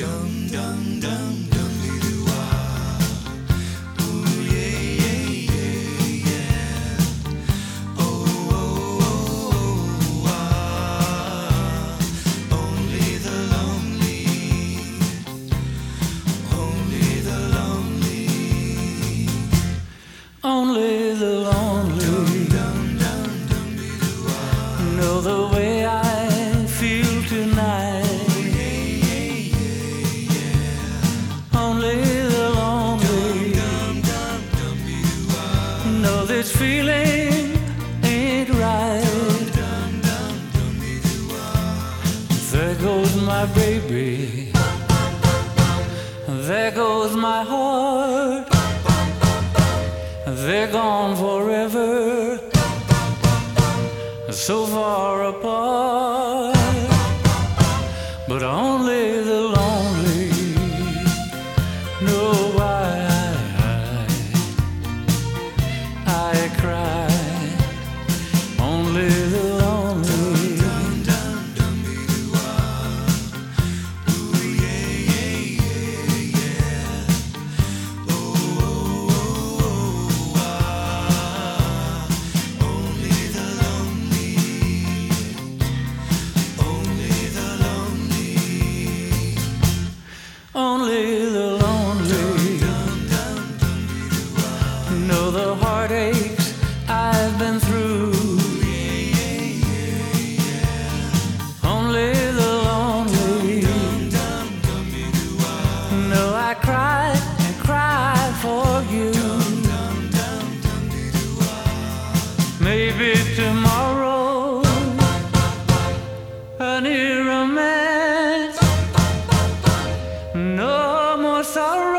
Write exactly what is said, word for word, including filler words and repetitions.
Dum dum dum dum doo wah. Ooh yeah yeah yeah yeah. Oh oh oh ah. Only the lonely, only the lonely, Only the lonely dum dum dum doo wah. know the way I feel tonight. Only the lonely know this feeling ain't right. There goes my baby, there goes my heart. They're gone forever, so far apart. But only the lonely know why I, I cry. Only the lonely. Dum dum dum doo wah. Ooh yeah yeah yeah yeah. Oh oh oh ah. Only the lonely, only the lonely, Only the lonely know the heartaches I've been through. Only the lonely know I cried and cried for you. Maybe tomorrow a new romance, no more sorrow.